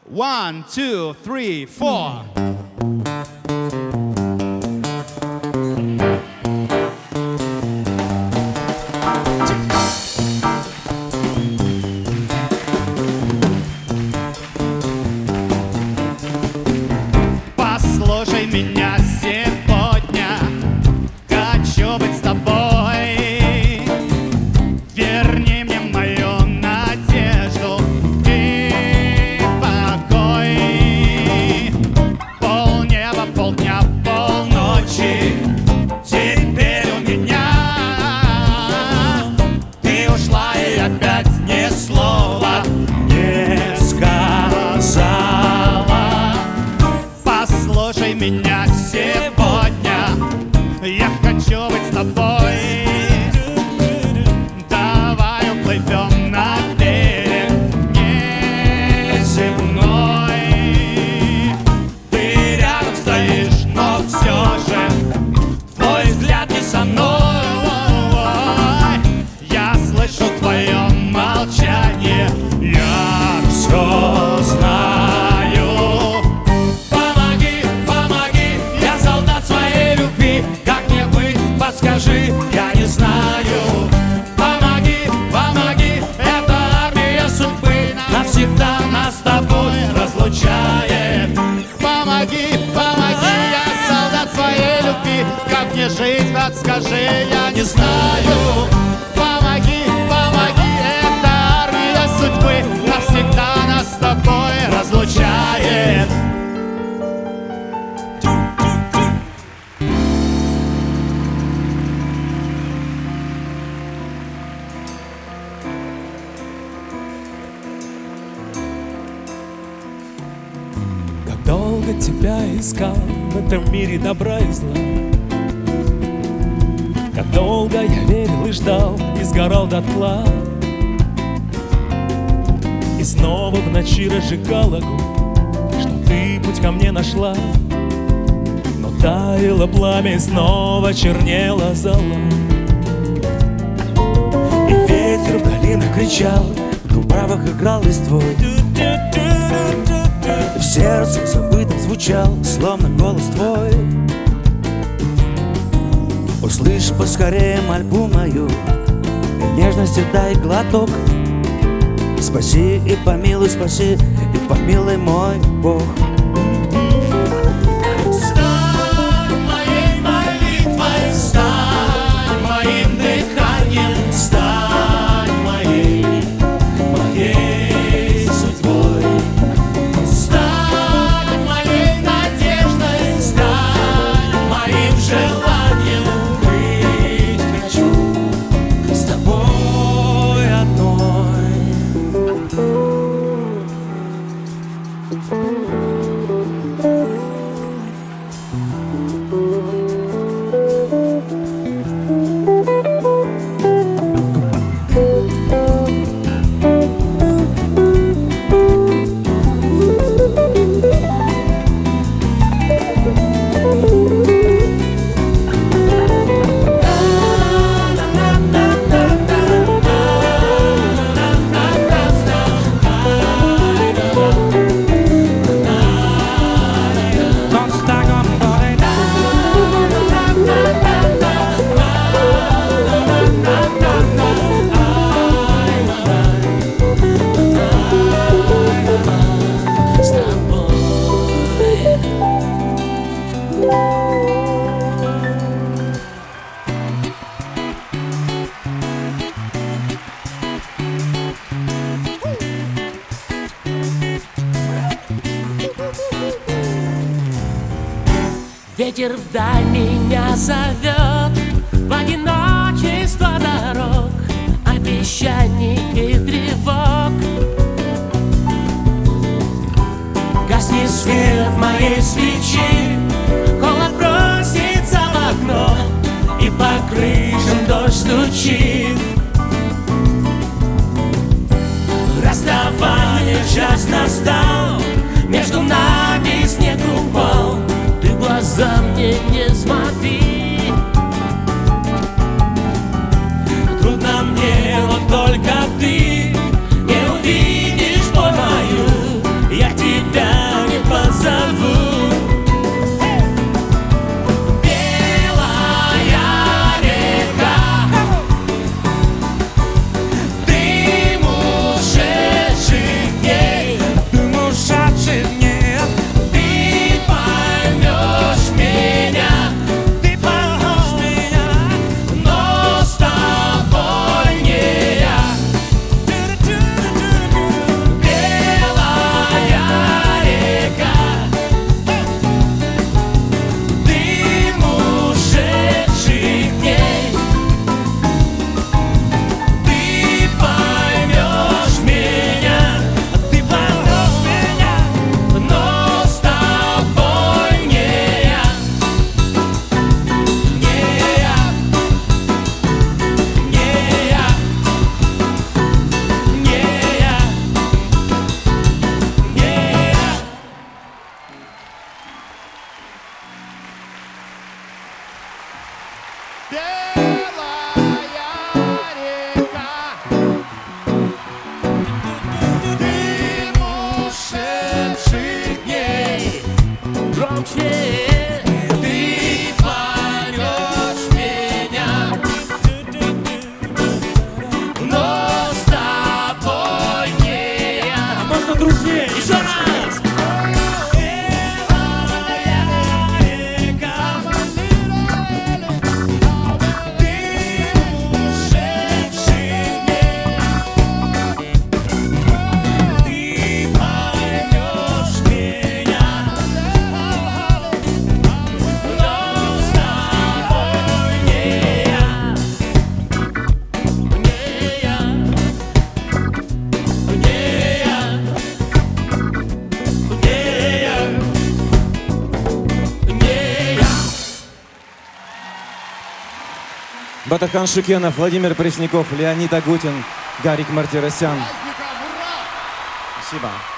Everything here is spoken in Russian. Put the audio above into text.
1, 2, 3, 4. Послушай меня сегодня, хочу быть с тобой. Верни мне мою надежду и покой. Полнеба, полдня, полночи теперь у меня. Ты ушла и опять ни слова не сказала. Послушай меня сегодня, я хочу быть с тобой. Давай уплывем на берег неземной. Ты рядом стоишь, но все же твой взгляд не со мной. Я слышу твое молчание, я все знаю. Помоги, помоги, я солдат своей любви. Как мне быть, подскажи, я не знаю. Помоги, помоги, эта армия судьбы навсегда нас с тобой разлучает. Помоги, помоги, я солдат своей любви. Как мне жить, подскажи, я не знаю. Помоги, помоги, эта армия судьбы навсегда нас с тобой разлучает. Как долго тебя искал в этом мире добра и зла. Как долго я верил и ждал, и сгорал дотла. И снова в ночи разжигал огонь, что ты путь ко мне нашла. Но таяло пламя, и снова чернела зола. И ветер в долинах кричал, в дубравах играл листвой. И в сердце забытым звучал, словно голос твой. Услышь поскорее мольбу мою, и нежности дай глоток. Спаси и помилуй, спаси и помилуй, мой Бог. Стань моей молитвой, стань моим дыханием, стань моей судьбой. Стань моей надеждой, стань моим желанием. Быть хочу с тобой одной. Ветер вдаль меня зовет, в одиночество дорог, обещаний и тревог. Гаснет свет моей свечи, холод бросится в окно, и по крышам дождь стучит. Расставание час настал, между нами снег упал. Ты в глаза мне не смотри. Трудно мне, вот только ты не увидишь боль мою. Я тебе круче. Ты поймешь меня, но с тобой не я. Можно дружнее. Еще раз! Батырхан Шукенов, Владимир Пресняков, Леонид Агутин, Гарик Мартиросян. Спасибо.